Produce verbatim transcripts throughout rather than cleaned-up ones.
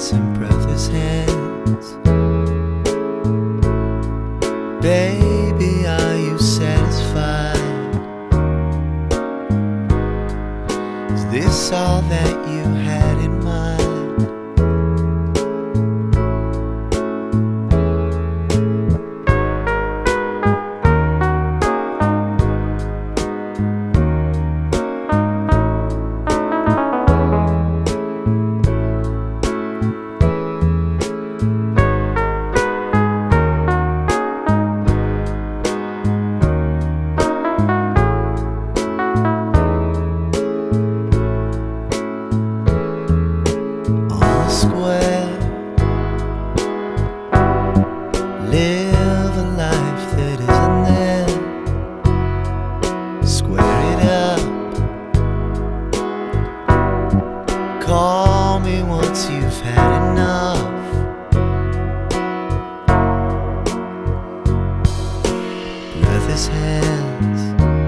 in brothers' hands. Baby, are you satisfied? Is this all that you had in mind? Square, live a life that isn't there. Square it up. Call me once you've had enough. Brothers' hands,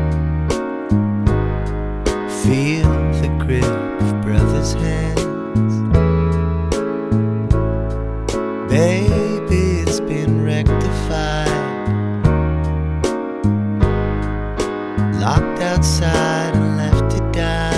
feel the grip of brothers' hands. Baby, it's been rectified. Locked outside and left to die.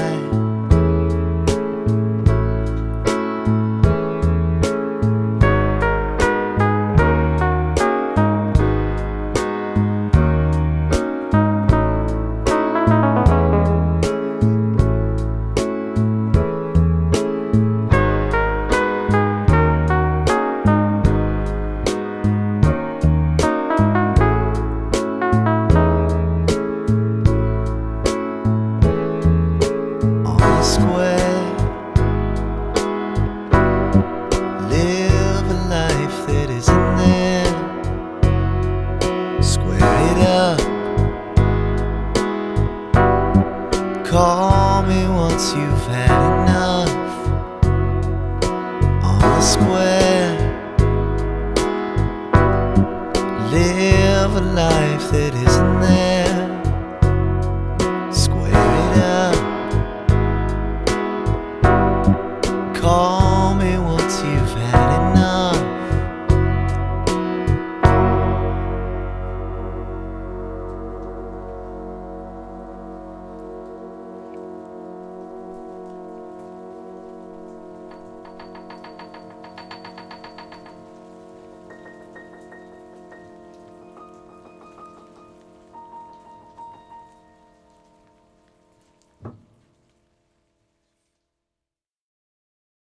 Square, live a life that isn't there. Square it up. Call me once you've had enough. On the square, live a life that isn't there.